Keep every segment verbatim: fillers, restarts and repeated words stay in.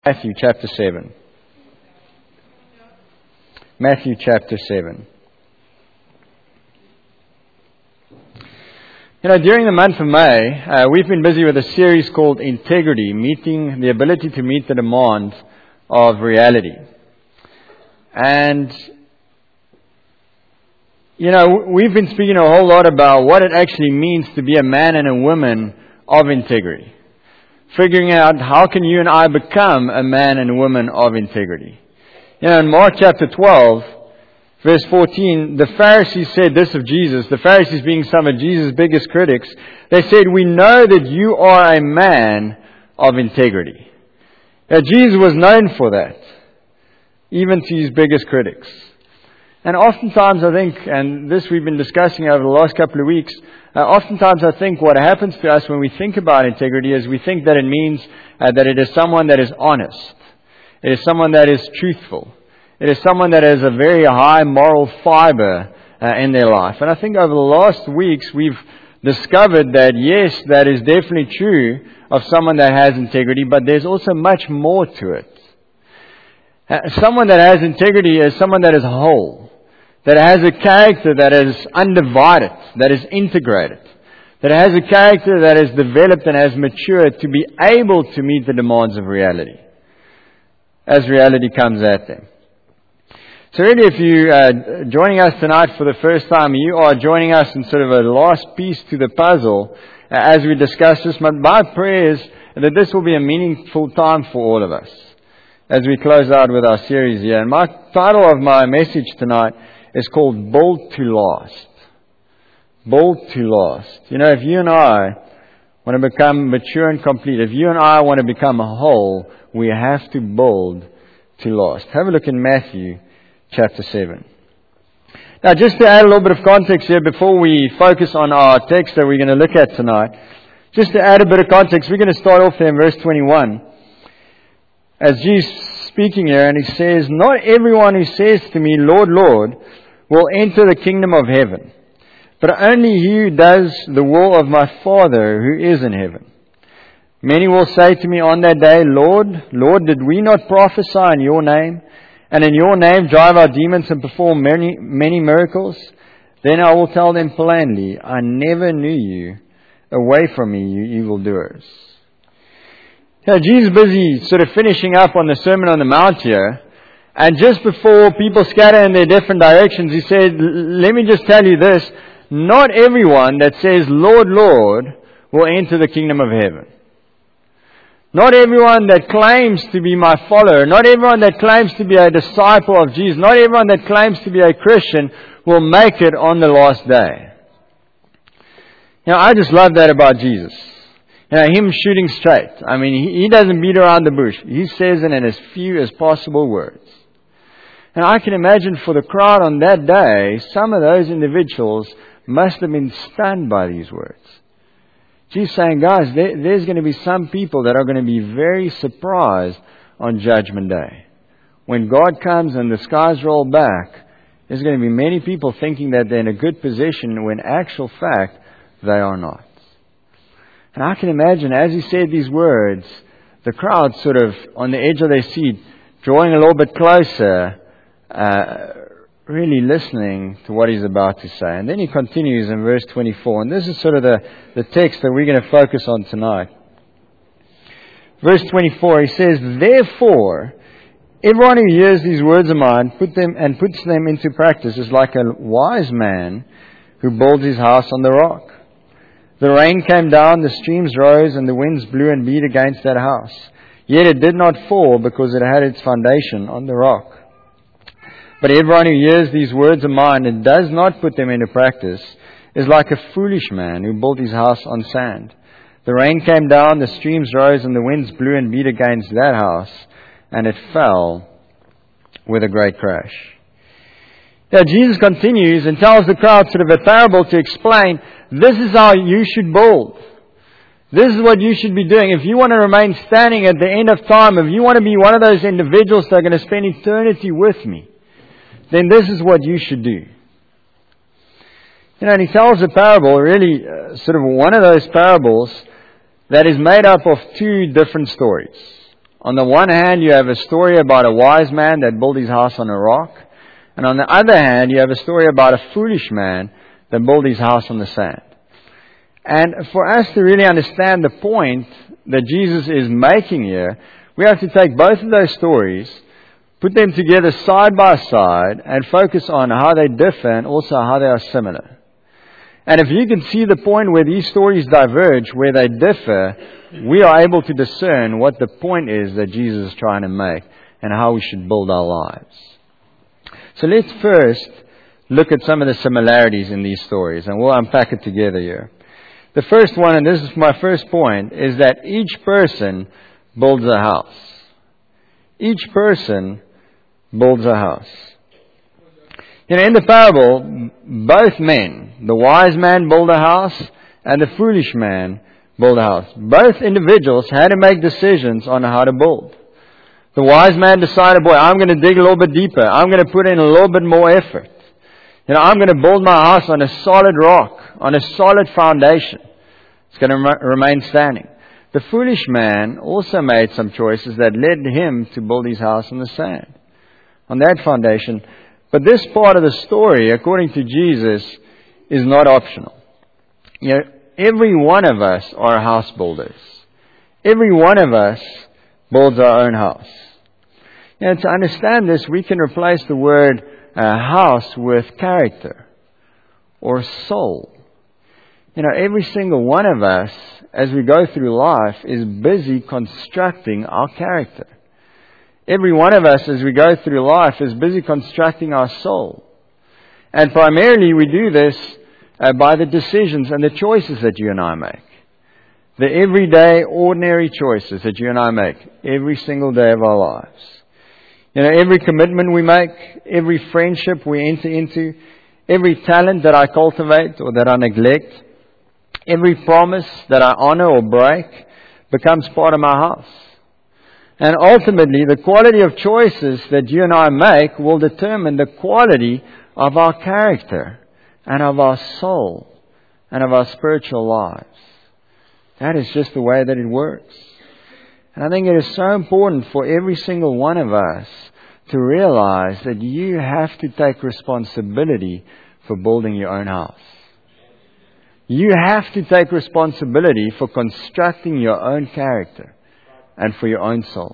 Matthew chapter seven. Matthew chapter seven. You know, during the month of May, uh, we've been busy with a series called Integrity, meeting the ability to meet the demands of reality. And, you know, we've been speaking a whole lot about what it actually means to be a man and a woman of integrity. Figuring out how can you and I become a man and a woman of integrity. You know, in Mark chapter twelve, verse fourteen, the Pharisees said this of Jesus, the Pharisees being some of Jesus' biggest critics, they said, "We know that you are a man of integrity." Now, Jesus was known for that, even to his biggest critics. And oftentimes I think, and this we've been discussing over the last couple of weeks, uh, oftentimes I think what happens to us when we think about integrity is we think that it means uh, that it is someone that is honest. It is someone that is truthful. It is someone that has a very high moral fiber uh, in their life. And I think over the last weeks we've discovered that yes, that is definitely true of someone that has integrity, but there's also much more to it. Uh, someone that has integrity is someone that is whole, that has a character that is undivided, that is integrated, that has a character that is developed and has matured to be able to meet the demands of reality as reality comes at them. So really, if you are joining us tonight for the first time, you are joining us in sort of a last piece to the puzzle uh, as we discuss this. My prayer is that this will be a meaningful time for all of us as we close out with our series here. And my title of my message tonight is called Build to Last. Build to Last. You know, if you and I want to become mature and complete, if you and I want to become whole, we have to build to last. Have a look in Matthew chapter seven. Now, just to add a little bit of context here before we focus on our text that we're going to look at tonight, just to add a bit of context, we're going to start off there in verse twenty-one. As Jesus is speaking here, and he says, "Not everyone who says to me, 'Lord, Lord,' will enter the kingdom of heaven, but only he who does the will of my Father who is in heaven. Many will say to me on that day, 'Lord, Lord, did we not prophesy in your name, and in your name drive out demons and perform many, many miracles?' Then I will tell them plainly, 'I never knew you. Away from me, you evildoers.'" Now, Jesus is busy sort of finishing up on the Sermon on the Mount here. And just before people scatter in their different directions, he said, "Let me just tell you this. Not everyone that says, 'Lord, Lord,' will enter the kingdom of heaven. Not everyone that claims to be my follower, not everyone that claims to be a disciple of Jesus, not everyone that claims to be a Christian will make it on the last day." You know, I just love that about Jesus. You know, him shooting straight. I mean, he, he doesn't beat around the bush. He says it in as few as possible words. And I can imagine for the crowd on that day, some of those individuals must have been stunned by these words. Jesus saying, guys, there, there's going to be some people that are going to be very surprised on Judgment Day. When God comes and the skies roll back, there's going to be many people thinking that they're in a good position when in actual fact they are not. And I can imagine as he said these words, the crowd sort of on the edge of their seat, drawing a little bit closer, uh, really listening to what he's about to say. And then he continues in verse twenty-four. And this is sort of the, the text that we're going to focus on tonight. Verse twenty-four, he says, "Therefore, everyone who hears these words of mine put them and puts them into practice is like a wise man who builds his house on the rock. The rain came down, the streams rose, and the winds blew and beat against that house. Yet it did not fall because it had its foundation on the rock. But everyone who hears these words of mine and does not put them into practice is like a foolish man who built his house on sand. The rain came down, the streams rose, and the winds blew and beat against that house, and it fell with a great crash." Now, Jesus continues and tells the crowd sort of a parable to explain, this is how you should build. This is what you should be doing. If you want to remain standing at the end of time, if you want to be one of those individuals that are going to spend eternity with me, then this is what you should do. You know, and he tells a parable, really uh, sort of one of those parables that is made up of two different stories. On the one hand, you have a story about a wise man that built his house on a rock. And on the other hand, you have a story about a foolish man that built his house on the sand. And for us to really understand the point that Jesus is making here, we have to take both of those stories, put them together side by side, and focus on how they differ and also how they are similar. And if you can see the point where these stories diverge, where they differ, we are able to discern what the point is that Jesus is trying to make and how we should build our lives. So let's first look at some of the similarities in these stories, and we'll unpack it together here. The first one, and this is my first point, is that each person builds a house. Each person builds a house. You know, in the parable, both men, the wise man built a house and the foolish man built a house. Both individuals had to make decisions on how to build. The wise man decided, boy, I'm going to dig a little bit deeper. I'm going to put in a little bit more effort. You know, I'm going to build my house on a solid rock, on a solid foundation. It's going to re- remain standing. The foolish man also made some choices that led him to build his house on the sand, on that foundation. But this part of the story, according to Jesus, is not optional. You know, every one of us are house builders. Every one of us builds our own house. You know, to understand this, we can replace the word uh, house with character or soul. You know, every single one of us, as we go through life, is busy constructing our character. Every one of us, as we go through life, is busy constructing our soul. And primarily we do this uh, by the decisions and the choices that you and I make. The everyday, ordinary choices that you and I make every single day of our lives. You know, every commitment we make, every friendship we enter into, every talent that I cultivate or that I neglect, every promise that I honor or break becomes part of my house. And ultimately, the quality of choices that you and I make will determine the quality of our character and of our soul and of our spiritual lives. That is just the way that it works. And I think it is so important for every single one of us to realize that you have to take responsibility for building your own house. You have to take responsibility for constructing your own character and for your own soul.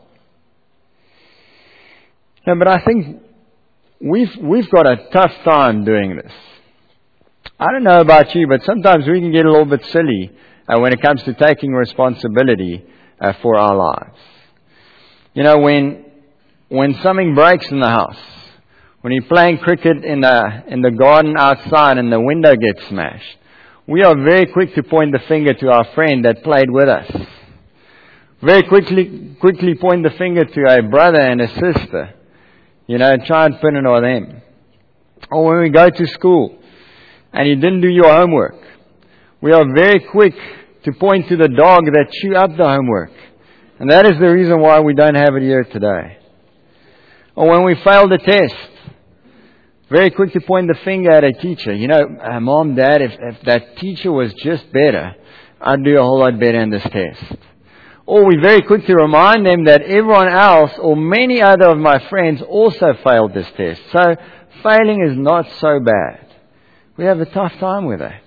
No, but I think we've we've got a tough time doing this. I don't know about you, but sometimes we can get a little bit silly uh, when it comes to taking responsibility uh, for our lives. You know, when when something breaks in the house, when you're playing cricket in the in the garden outside and the window gets smashed, we are very quick to point the finger to our friend that played with us. Very quickly, quickly point the finger to a brother and a sister, you know, and try and pin it on them. Or when we go to school and you didn't do your homework, we are very quick to point to the dog that chewed up the homework. And that is the reason why we don't have it here today. Or when we failed a test, very quick to point the finger at a teacher. You know, uh, Mom, Dad, if, if that teacher was just better, I'd do a whole lot better in this test. Or we're very quick to remind them that everyone else or many other of my friends also failed this test. So failing is not so bad. We have a tough time with that.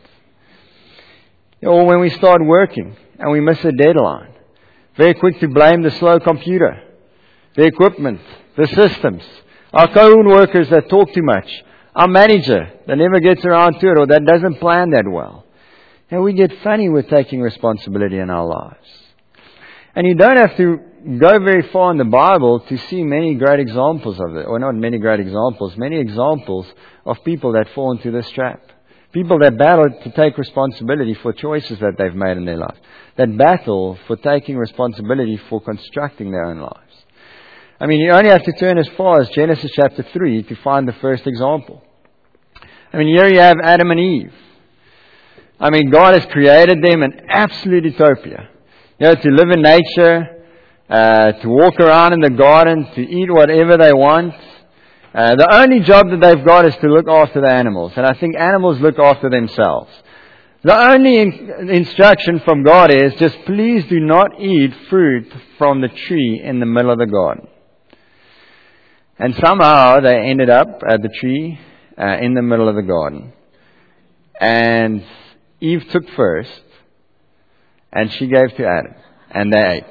Or when we start working and we miss a deadline, very quick to blame the slow computer, the equipment, the systems, our co-workers that talk too much, our manager that never gets around to it or that doesn't plan that well. And we get funny with taking responsibility in our lives. And you don't have to go very far in the Bible to see many great examples of it. Or not many great examples, many examples of people that fall into this trap. People that battle to take responsibility for choices that they've made in their life. That battle for taking responsibility for constructing their own lives. I mean, you only have to turn as far as Genesis chapter three to find the first example. I mean, here you have Adam and Eve. I mean, God has created them in absolute utopia. You know, to live in nature, uh, to walk around in the garden, to eat whatever they want. Uh, the only job that they've got is to look after the animals. And I think animals look after themselves. The only in- instruction from God is just please do not eat fruit from the tree in the middle of the garden. And somehow they ended up at the tree uh, in the middle of the garden. And Eve took first, and she gave to Adam, and they ate.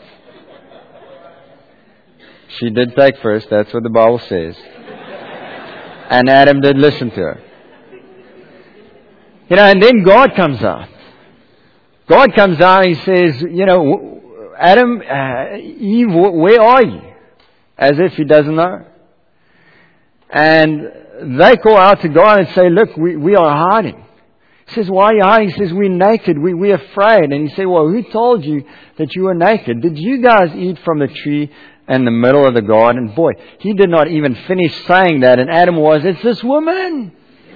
She did take first, that's what the Bible says. And Adam did listen to her. You know, and then God comes out. God comes out and He says, you know, Adam, uh, Eve, where are you? As if He doesn't know. And they call out to God and say, look, we, we are hiding. He says, why are you hiding? He says, we're naked, we, we're afraid. And He said, well, who told you that you were naked? Did you guys eat from the tree in the middle of the garden? Boy, He did not even finish saying that. And Adam was, it's this woman.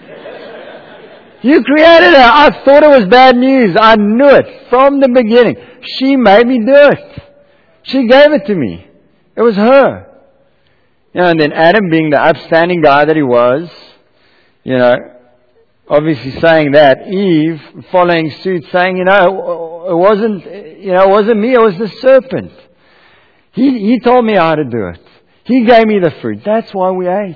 You created her. I thought it was bad news. I knew it from the beginning. She made me do it. She gave it to me. It was her. You know, and then Adam, being the upstanding guy that he was, you know, obviously saying that. Eve following suit, saying, you know, it wasn't, you know, it wasn't me. It was the serpent. He he told me how to do it. He gave me the fruit. That's why we ate.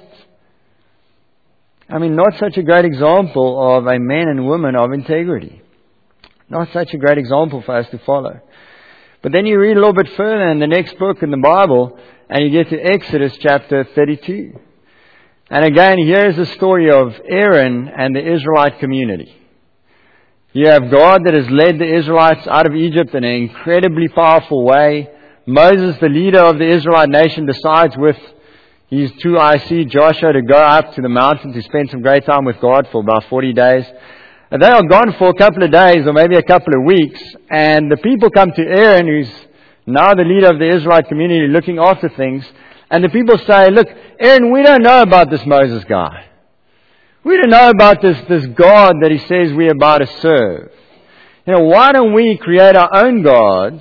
I mean, not such a great example of a man and woman of integrity. Not such a great example for us to follow. But then you read a little bit further in the next book in the Bible, and you get to Exodus chapter thirty-two. And again, here's the story of Aaron and the Israelite community. You have God that has led the Israelites out of Egypt in an incredibly powerful way. Moses, the leader of the Israelite nation, decides with his two I C, Joshua, to go up to the mountain to spend some great time with God for about forty days. And they are gone for a couple of days or maybe a couple of weeks. And the people come to Aaron, who's now the leader of the Israelite community, looking after things. And the people say, look, Aaron, we don't know about this Moses guy. We don't know about this, this God that he says we're about to serve. You know, why don't we create our own gods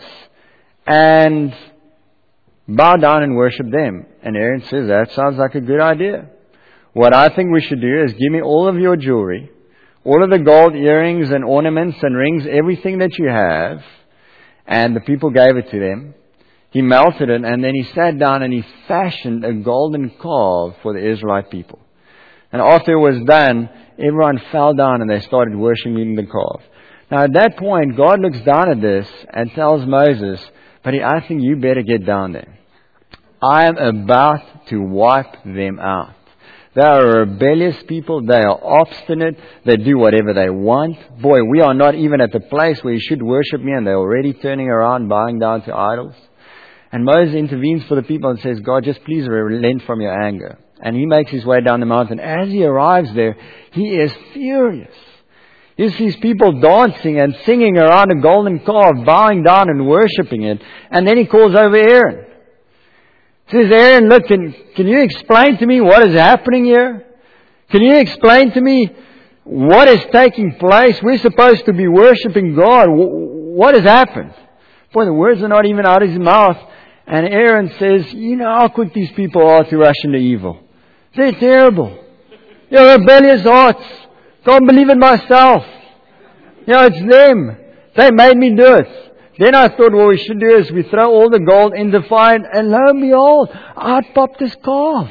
and bow down and worship them? And Aaron says, that sounds like a good idea. What I think we should do is give me all of your jewelry, all of the gold earrings and ornaments and rings, everything that you have. And the people gave it to them. He melted it, and then he sat down and he fashioned a golden calf for the Israelite people. And after it was done, everyone fell down and they started worshiping the calf. Now at that point, God looks down at this and tells Moses, buddy, I think you better get down there. I am about to wipe them out. They are a rebellious people. They are obstinate. They do whatever they want. Boy, we are not even at the place where you should worship me, and they're already turning around, bowing down to idols. And Moses intervenes for the people and says, God, just please relent from your anger. And he makes his way down the mountain. As he arrives there, he is furious. He sees people dancing and singing around a golden calf, bowing down and worshipping it. And then he calls over Aaron. He says, Aaron, look, can, can you explain to me what is happening here? Can you explain to me what is taking place? We're supposed to be worshipping God. What has happened? Boy, the words are not even out of his mouth. And Aaron says, you know how quick these people are to rush into evil. They're terrible. They're rebellious hearts. Can't believe it myself. You know, it's them. They made me do it. Then I thought what we should do is we throw all the gold in the fire, and lo and behold, out popped this calf.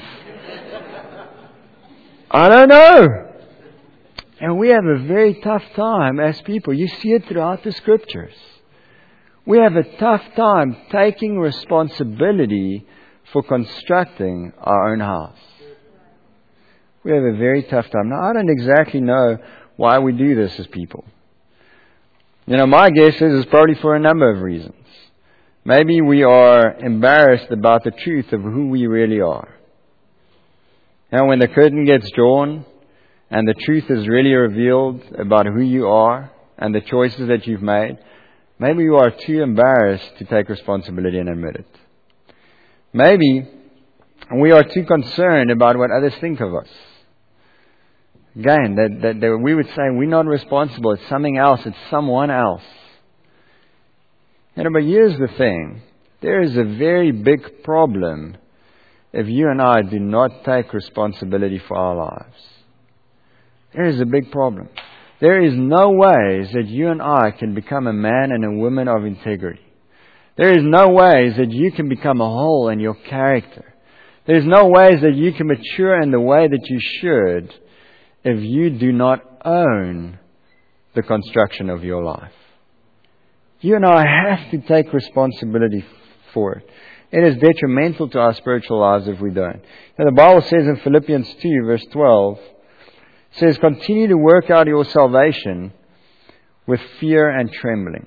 I don't know. And we have a very tough time as people. You see it throughout the Scriptures. We have a tough time taking responsibility for constructing our own house. We have a very tough time. Now, I don't exactly know why we do this as people. You know, my guess is it's probably for a number of reasons. Maybe we are embarrassed about the truth of who we really are. And when the curtain gets drawn and the truth is really revealed about who you are and the choices that you've made, maybe you are too embarrassed to take responsibility and admit it. Maybe we are too concerned about what others think of us. Again, that, that, that we would say we're not responsible. It's something else. It's someone else. You know, but here's the thing. There is a very big problem if you and I do not take responsibility for our lives. There is a big problem. There is no ways that you and I can become a man and a woman of integrity. There is no ways that you can become a whole in your character. There's no ways that you can mature in the way that you should if you do not own the construction of your life. You and I have to take responsibility for it. It is detrimental to our spiritual lives if we don't. Now, the Bible says in Philippians two, verse twelve, it says, continue to work out your salvation with fear and trembling.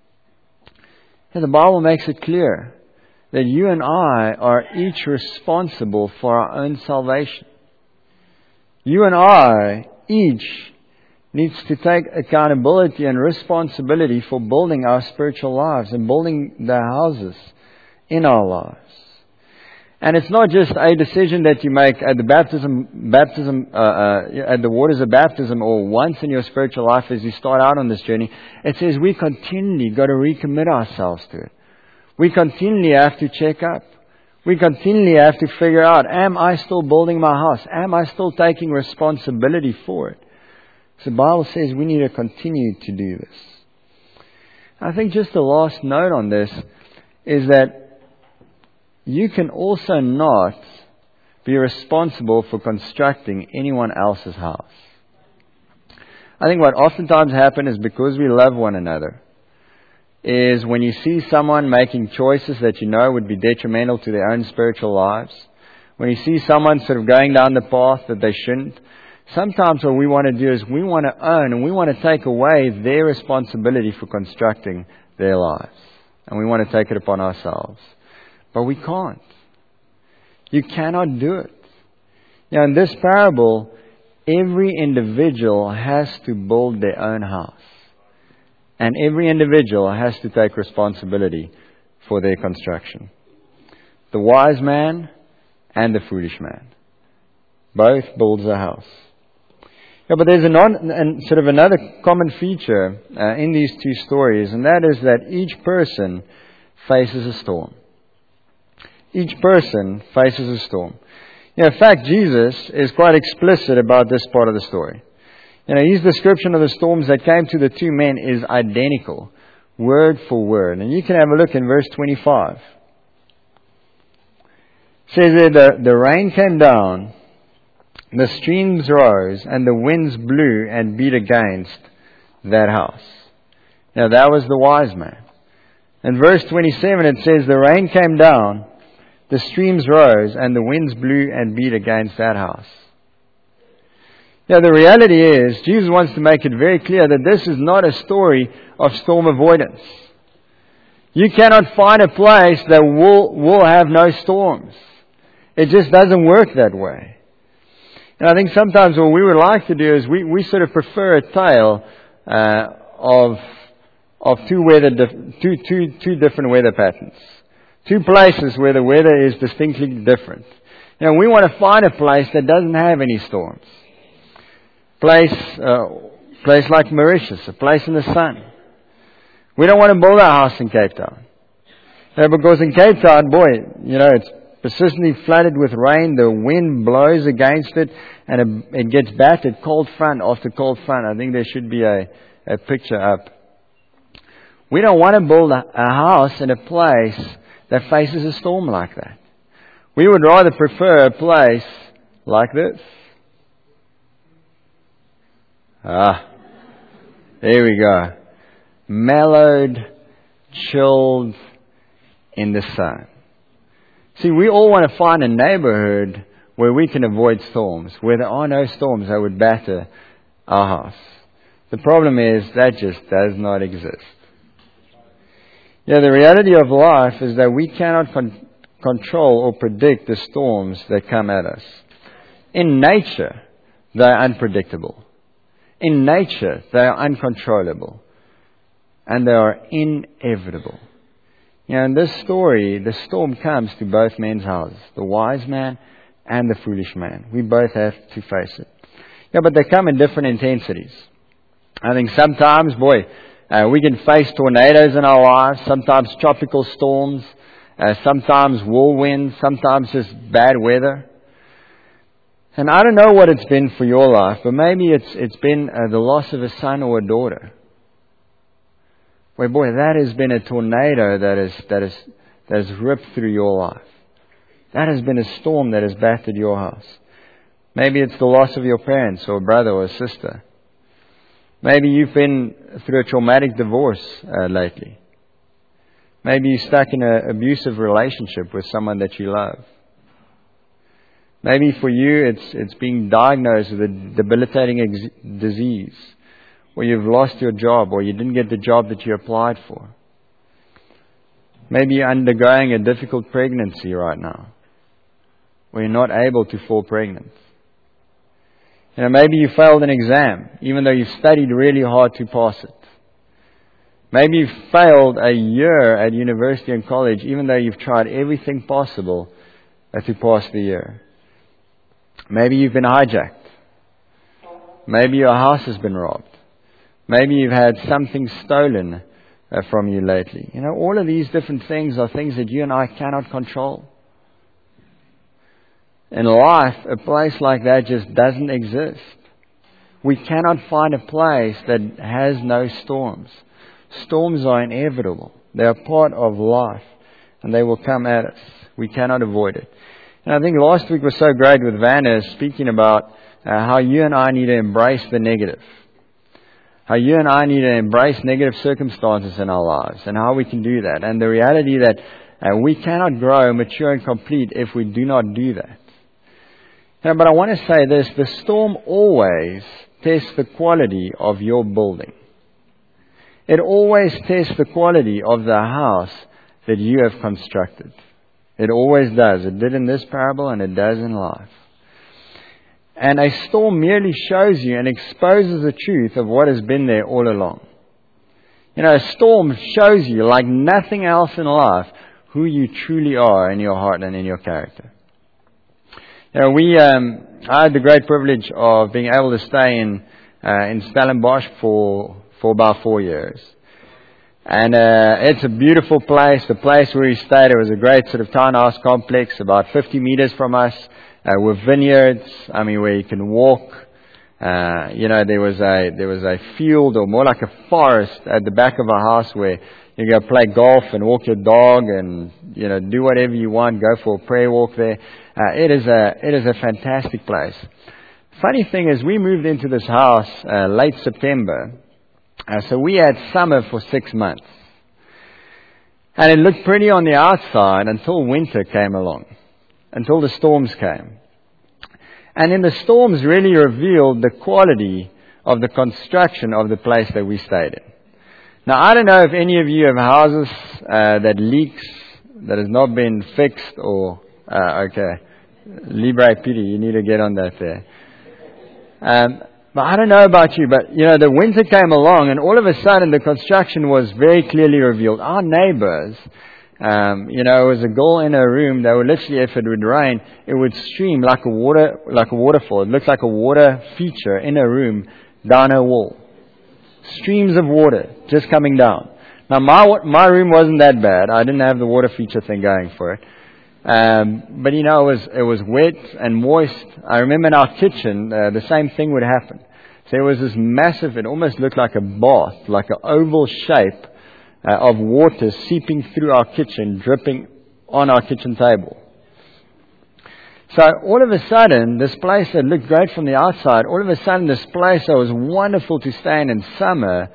Now, the Bible makes it clear that you and I are each responsible for our own salvation. You and I each needs to take accountability and responsibility for building our spiritual lives and building the houses in our lives. And it's not just a decision that you make at the baptism, baptism, uh, uh, at the waters of baptism, or once in your spiritual life as you start out on this journey. It says we continually got to recommit ourselves to it. We continually have to check up. We continually have to figure out, am I still building my house? Am I still taking responsibility for it? So the Bible says we need to continue to do this. I think just the last note on this is that you can also not be responsible for constructing anyone else's house. I think what oftentimes happens is because we love one another, is when you see someone making choices that you know would be detrimental to their own spiritual lives, when you see someone sort of going down the path that they shouldn't, sometimes what we want to do is we want to own and we want to take away their responsibility for constructing their lives. And we want to take it upon ourselves. But we can't. You cannot do it. You know, in this parable, every individual has to build their own house. And every individual has to take responsibility for their construction. The wise man and the foolish man. Both builds a house. Yeah, but there's a non, and sort of another common feature uh, in these two stories, and that is that each person faces a storm. Each person faces a storm. You know, in fact, Jesus is quite explicit about this part of the story. You know, his description of the storms that came to the two men is identical, word for word. And you can have a look in verse twenty-five. It says that the, the rain came down, the streams rose, and the winds blew and beat against that house. Now that was the wise man. In verse twenty-seven it says the rain came down, the streams rose, and the winds blew and beat against that house. Now the reality is, Jesus wants to make it very clear that this is not a story of storm avoidance. You cannot find a place that will, will have no storms. It just doesn't work that way. And I think sometimes what we would like to do is we, we sort of prefer a tale uh, of of two weather dif- two, two, two different weather patterns. Two places where the weather is distinctly different. You know, we want to find a place that doesn't have any storms. Place, uh, place like Mauritius, a place in the sun. We don't want to build our house in Cape Town. You know, because in Cape Town, boy, you know, it's persistently flooded with rain. The wind blows against it, and it, it gets battered cold front after cold front. I think there should be a, a picture up. We don't want to build a, a house in a place that faces a storm like that. We would rather prefer a place like this. Ah, there we go. Mellowed, chilled in the sun. See, we all want to find a neighborhood where we can avoid storms, where there are no storms that would batter our house. The problem is that just does not exist. Yeah, the reality of life is that we cannot con- control or predict the storms that come at us. In nature, they are unpredictable. In nature, they are uncontrollable. And they are inevitable. You know, in this story, the storm comes to both men's houses, the wise man and the foolish man. We both have to face it. Yeah, but they come in different intensities. I think sometimes, boy, uh, we can face tornadoes in our lives, sometimes tropical storms, uh, sometimes whirlwinds, sometimes just bad weather. And I don't know what it's been for your life, but maybe it's it's been uh, the loss of a son or a daughter. Where, boy, that has been a tornado that is that is that has ripped through your life. That has been a storm that has battered your house. Maybe it's the loss of your parents or a brother or a sister. Maybe you've been through a traumatic divorce uh, lately. Maybe you're stuck in an abusive relationship with someone that you love. Maybe for you it's it's being diagnosed with a debilitating ex- disease, or you've lost your job, or you didn't get the job that you applied for. Maybe you're undergoing a difficult pregnancy right now, where you're not able to fall pregnant. You know, maybe you failed an exam, even though you studied really hard to pass it. Maybe you failed a year at university and college, even though you've tried everything possible to pass the year. Maybe you've been hijacked. Maybe your house has been robbed. Maybe you've had something stolen uh, from you lately. You know, all of these different things are things that you and I cannot control. In life, a place like that just doesn't exist. We cannot find a place that has no storms. Storms are inevitable. They are part of life, and they will come at us. We cannot avoid it. And I think last week was so great with Vanna speaking about uh, how you and I need to embrace the negative. How you and I need to embrace negative circumstances in our lives, and how we can do that. And the reality that uh, we cannot grow, mature, and complete if we do not do that. You know, but I want to say this, the storm always tests the quality of your building. It always tests the quality of the house that you have constructed. It always does. It did in this parable, and it does in life. And a storm merely shows you and exposes the truth of what has been there all along. You know, a storm shows you, like nothing else in life, who you truly are in your heart and in your character. You know, we, um, I had the great privilege of being able to stay in, uh, in Stellenbosch for, for about four years. And uh, it's a beautiful place. The place where we stayed, it was a great sort of townhouse complex, about fifty meters from us, uh, with vineyards. I mean, where you can walk. Uh, you know, there was a there was a field, or more like a forest, at the back of our house where you go play golf and walk your dog, and you know, do whatever you want. Go for a prayer walk there. Uh, it is a it is a fantastic place. Funny thing is, we moved into this house uh, late September. Uh, so we had summer for six months. And it looked pretty on the outside until winter came along. Until the storms came. And then the storms really revealed the quality of the construction of the place that we stayed in. Now, I don't know if any of you have houses uh, that leaks, that has not been fixed, or... Uh, okay. Libre Pity, you need to get on that there. Um... But I don't know about you, but, you know, the winter came along, and all of a sudden the construction was very clearly revealed. Our neighbors, um, you know, it was a girl in her room. They would literally, if it would rain, it would stream like a water, like a waterfall. It looked like a water feature in her room down her wall. Streams of water just coming down. Now, my my room wasn't that bad. I didn't have the water feature thing going for it. Um, but you know, it was, it was wet and moist. I remember in our kitchen, uh, the same thing would happen. So there was this massive, it almost looked like a bath, like an oval shape uh, of water seeping through our kitchen, dripping on our kitchen table. So all of a sudden, this place that looked great from the outside, all of a sudden this place that was wonderful to stay in in summer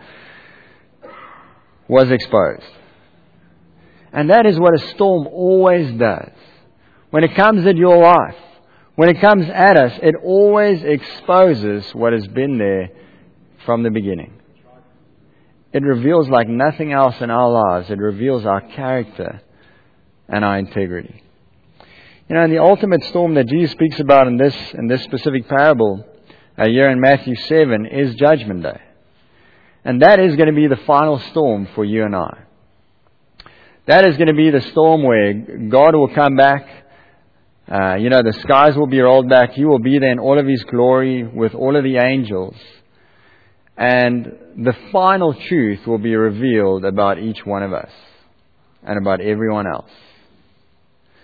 was exposed. And that is what a storm always does. When it comes at your life, when it comes at us, it always exposes what has been there from the beginning. It reveals like nothing else in our lives. It reveals our character and our integrity. You know, and the ultimate storm that Jesus speaks about in this in this specific parable, uh, here in Matthew seven, is Judgment Day. And that is going to be the final storm for you and I. That is going to be the storm where God will come back. Uh, you know, the skies will be rolled back. He will be there in all of His glory with all of the angels. And the final truth will be revealed about each one of us and about everyone else.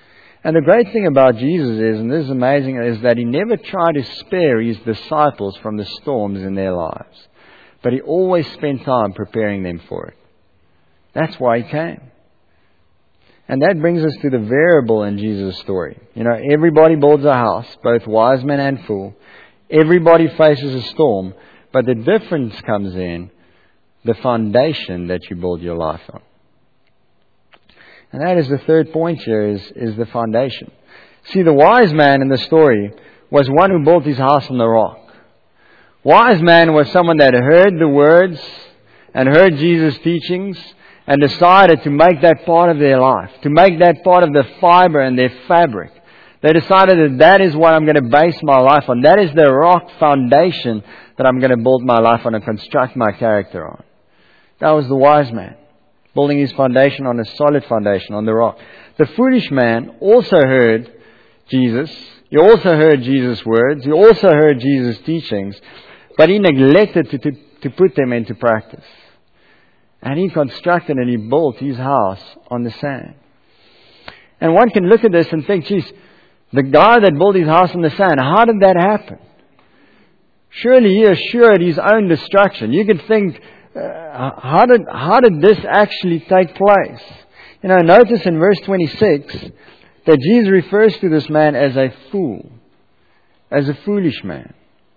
And the great thing about Jesus is, and this is amazing, is that He never tried to spare His disciples from the storms in their lives. But He always spent time preparing them for it. That's why He came. And that brings us to the variable in Jesus' story. You know, everybody builds a house, both wise men and fool. Everybody faces a storm. But the difference comes in the foundation that you build your life on. And that is the third point here, is, is the foundation. See, the wise man in the story was one who built his house on the rock. Wise man was someone that heard the words and heard Jesus' teachings and decided to make that part of their life, to make that part of the fiber and their fabric. They decided that that is what I'm going to base my life on. That is the rock foundation that I'm going to build my life on and construct my character on. That was the wise man, building his foundation on a solid foundation, on the rock. The foolish man also heard Jesus. He also heard Jesus' words. He also heard Jesus' teachings. But he neglected to, to, to put them into practice. And he constructed and he built his house on the sand. And one can look at this and think, geez, the guy that built his house on the sand, how did that happen? Surely he assured his own destruction. You could think, uh, how did how did this actually take place? You know, notice in verse twenty-six that Jesus refers to this man as a fool, as a foolish man.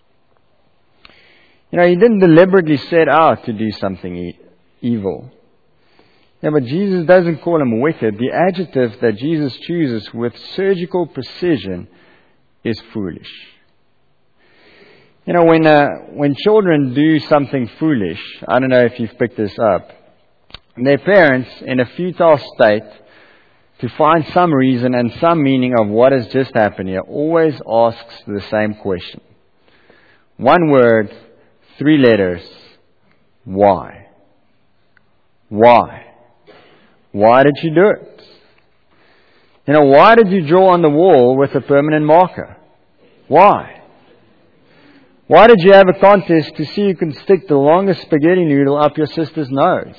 You know, he didn't deliberately set out to do something e- evil. Yeah, but Jesus doesn't call him wicked. The adjective that Jesus chooses with surgical precision is foolish. You know, when uh, when children do something foolish, I don't know if you've picked this up, their parents, in a futile state, to find some reason and some meaning of what has just happened here, always asks the same question. One word, three letters. Why? Why? Why did you do it? You know, why did you draw on the wall with a permanent marker? Why? Why did you have a contest to see who can stick the longest spaghetti noodle up your sister's nose?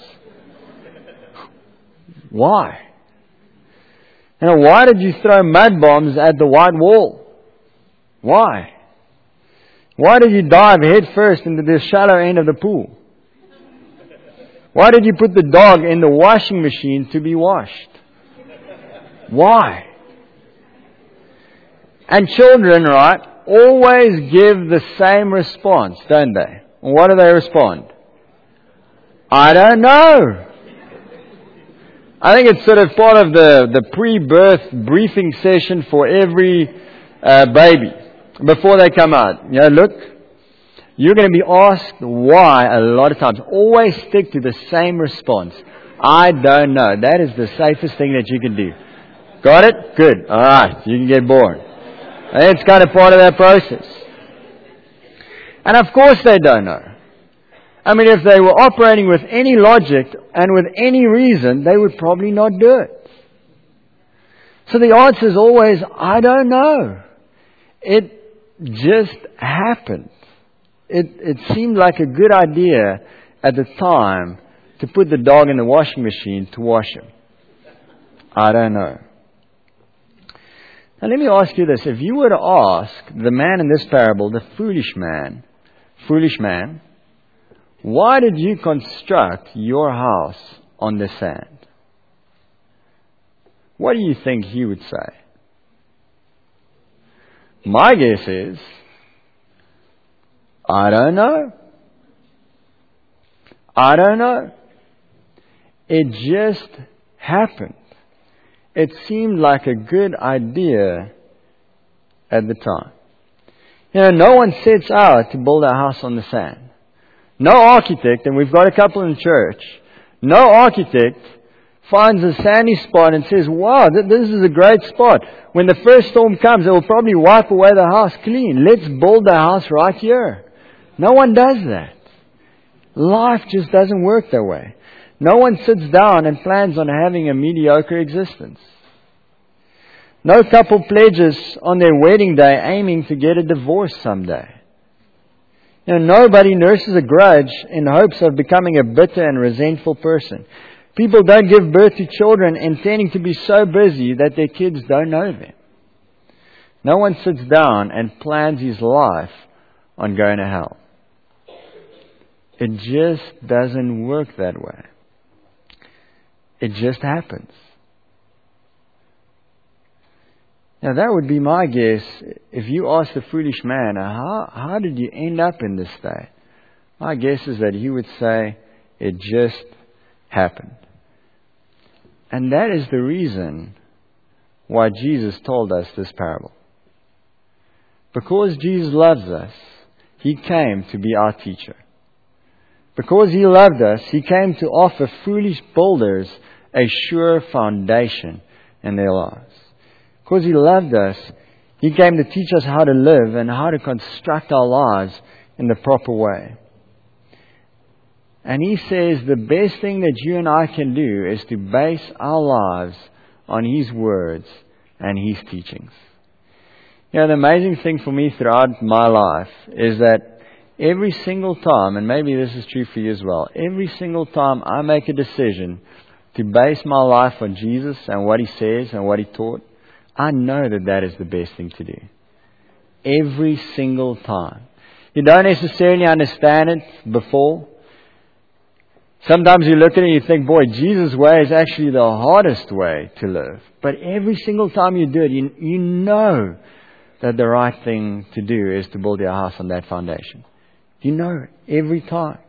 Why? You know, why did you throw mud bombs at the white wall? Why? Why did you dive head first into the shallow end of the pool? Why did you put the dog in the washing machine to be washed? Why? And children, right, always give the same response, don't they? What do they respond? I don't know. I think it's sort of part of the, the pre-birth briefing session for every uh, baby before they come out. You know, look, you're going to be asked why a lot of times. Always stick to the same response. I don't know. That is the safest thing that you can do. Got it? Good. All right. You can get born. And it's kind of part of that process. And of course they don't know. I mean, if they were operating with any logic and with any reason, they would probably not do it. So the answer is always, I don't know. It just happened. It, it seemed like a good idea at the time to put the dog in the washing machine to wash him. I don't know. Now let me ask you this. If you were to ask the man in this parable, the foolish man, foolish man, why did you construct your house on the sand? What do you think he would say? My guess is, I don't know. I don't know. It just happened. It seemed like a good idea at the time. You know, no one sets out to build a house on the sand. No architect, and we've got a couple in church, no architect finds a sandy spot and says, wow, th- this is a great spot. When the first storm comes, it will probably wipe away the house clean. Let's build the house right here. No one does that. Life just doesn't work that way. No one sits down and plans on having a mediocre existence. No couple pledges on their wedding day aiming to get a divorce someday. You know, nobody nurses a grudge in hopes of becoming a bitter and resentful person. People don't give birth to children intending to be so busy that their kids don't know them. No one sits down and plans his life on going to hell. It just doesn't work that way. It just happens. Now that would be my guess if you asked a foolish man, how, how did you end up in this state? My guess is that he would say, it just happened. And that is the reason why Jesus told us this parable. Because Jesus loves us, He came to be our teacher. Because He loved us, He came to offer foolish builders a sure foundation in their lives. Because He loved us, He came to teach us how to live and how to construct our lives in the proper way. And He says the best thing that you and I can do is to base our lives on His words and His teachings. You know, the amazing thing for me throughout my life is that every single time, and maybe this is true for you as well, every single time I make a decision to base my life on Jesus and what He says and what He taught, I know that that is the best thing to do. Every single time. You don't necessarily understand it before. Sometimes you look at it and you think, boy, Jesus' way is actually the hardest way to live. But every single time you do it, you, you know that the right thing to do is to build your house on that foundation. You know it every time.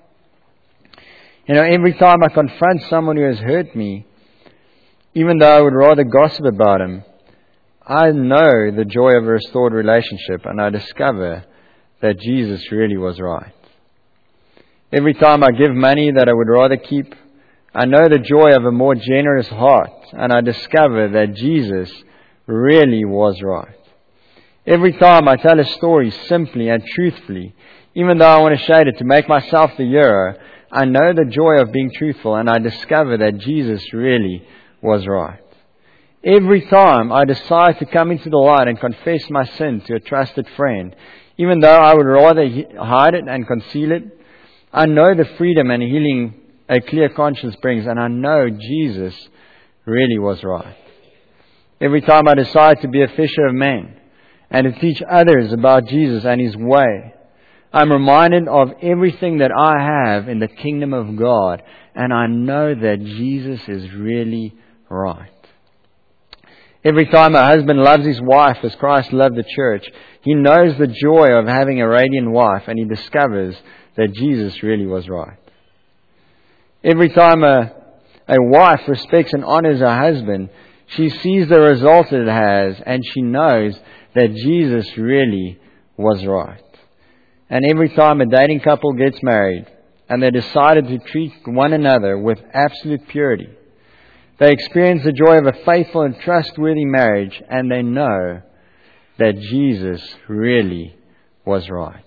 You know, every time I confront someone who has hurt me, even though I would rather gossip about him, I know the joy of a restored relationship, and I discover that Jesus really was right. Every time I give money that I would rather keep, I know the joy of a more generous heart, and I discover that Jesus really was right. Every time I tell a story simply and truthfully, even though I want to shade it to make myself the hero, I know the joy of being truthful, and I discover that Jesus really was right. Every time I decide to come into the light and confess my sin to a trusted friend, even though I would rather hide it and conceal it, I know the freedom and healing a clear conscience brings, and I know Jesus really was right. Every time I decide to be a fisher of men and to teach others about Jesus and His way, I'm reminded of everything that I have in the kingdom of God, and I know that Jesus is really right. Every time a husband loves his wife as Christ loved the church, he knows the joy of having a radiant wife, and he discovers that Jesus really was right. Every time a, a wife respects and honors her husband, she sees the result it has, and she knows that Jesus really was right. And every time a dating couple gets married, and they decided to treat one another with absolute purity, they experience the joy of a faithful and trustworthy marriage, and they know that Jesus really was right.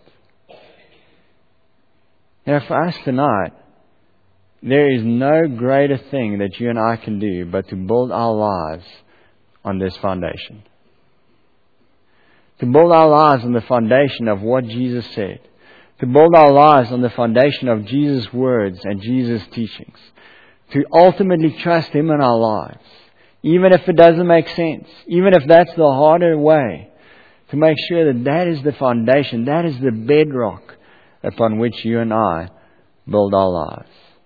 Now, for us tonight, there is no greater thing that you and I can do but to build our lives on this foundation. To build our lives on the foundation of what Jesus said. To build our lives on the foundation of Jesus' words and Jesus' teachings. To ultimately trust Him in our lives. Even if it doesn't make sense. Even if that's the harder way. To make sure that that is the foundation. That is the bedrock upon which you and I build our lives.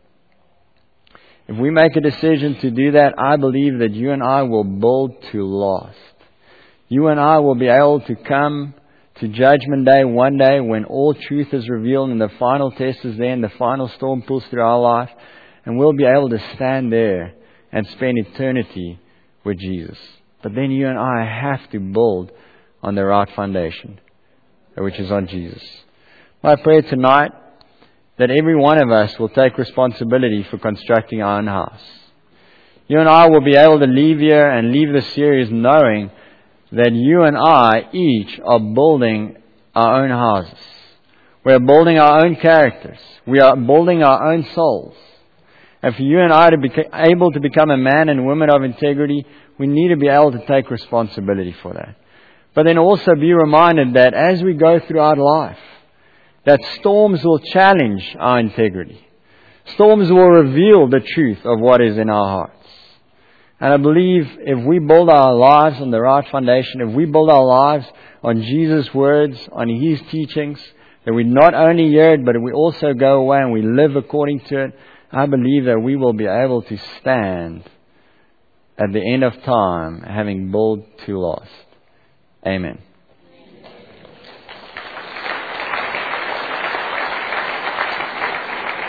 If we make a decision to do that, I believe that you and I will build to last. You and I will be able to come to Judgment Day one day when all truth is revealed and the final test is there and the final storm pulls through our life, and we'll be able to stand there and spend eternity with Jesus. But then you and I have to build on the right foundation, which is on Jesus. My prayer tonight, that every one of us will take responsibility for constructing our own house. You and I will be able to leave here and leave this series knowing that you and I each are building our own houses. We are building our own characters. We are building our own souls. And for you and I to be able to become a man and woman of integrity, we need to be able to take responsibility for that. But then also be reminded that as we go throughout life, that storms will challenge our integrity. Storms will reveal the truth of what is in our hearts. And I believe if we build our lives on the right foundation, if we build our lives on Jesus' words, on His teachings, that we not only hear it, but we also go away and we live according to it, I believe that we will be able to stand at the end of time, having built to last. Amen.